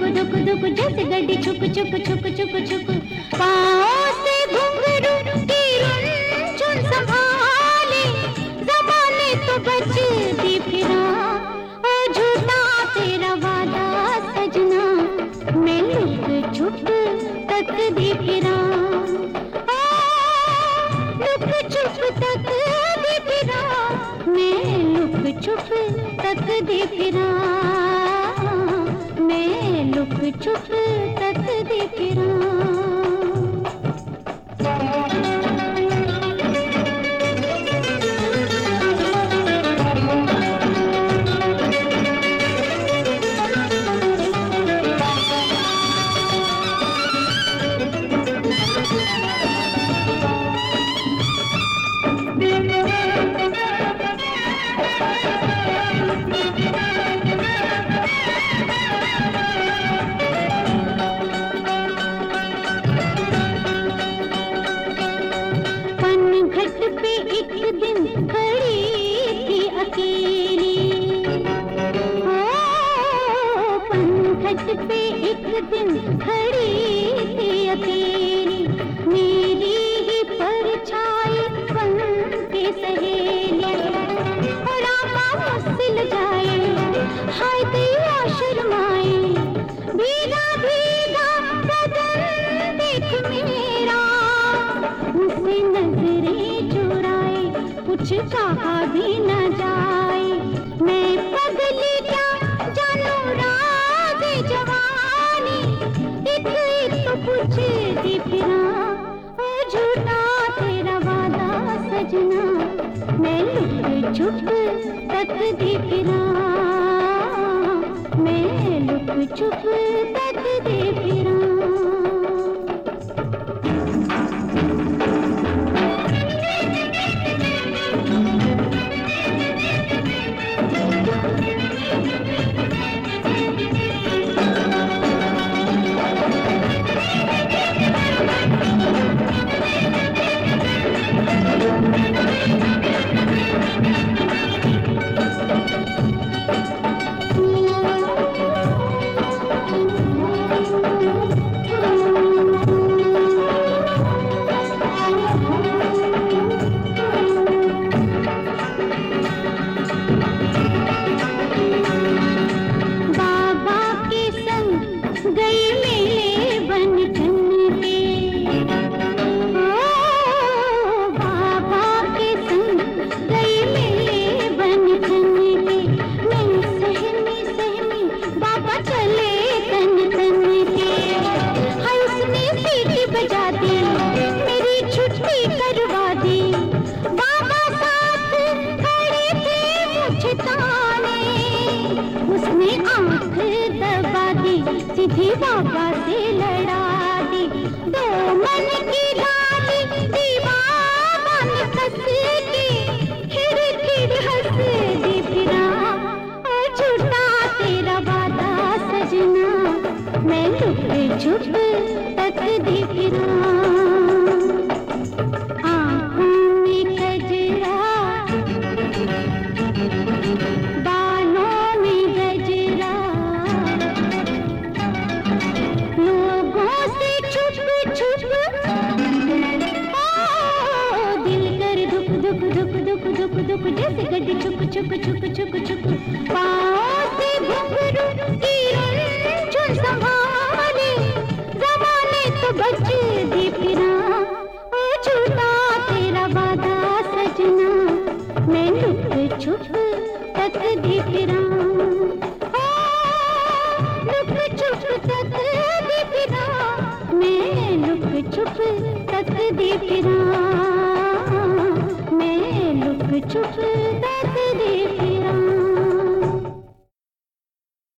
दुक दुक जैसे गड्डी छुक छुक छुक छुक छुक। पाँव से घुंघरू की रुनझुन संभाले, ज़माने तो बजती फिरा। ओ झूठा तेरा वादा सजना, मैं लुक छुप तकती फिरा। लुक छुप तकती फिरा, मैं लुक छुप तकती फिरा। मैं लुक छुप तकती फिरा। पे एक दिन खड़ी थी अकेली, पनघट पे एक दिन खड़ी थी अकेली, मेरी ही परछाई बन के सहेली। रामा मुझसे जाए, हाय दैया शर्माए, भीगा भीगा बदन देख मेरा, मुझसे नजरें कुछ कहा भी न जाए। मैं पगली क्या जानू राज जवानी, एक तो पूछती फिरा। ओ झूठा तेरा वादा सजना, मैं लुक छुप तकती फिरा। मैं लुक छुप तकती फिरा। सीधी बाबा से लड़ा दी, दो मन की लाली दीवाना ने कस के खिड़ खिड़ हंस दी फिरा। ओ झूठा तेरा वादा सजना, मैं लुक छुप तकती फिरा। आँखों में कजरा, बालों में गजरा, लोगों से छुप छुप, दिल कर दुख दुख दुख दुख दुख दुख जैसे गड्डी छुक छुक छुक छुक छुक। पाँव से घुंघरू की रुनझुन संभाले, ज़माने तो बजती फिरा। ओ झूठा तेरा वादा सजना, मैं लुक छुप तकती फिरा। लुक छुप तकती फिरा, मैं लुक छुप तकती फिरा। मैं लुक छुप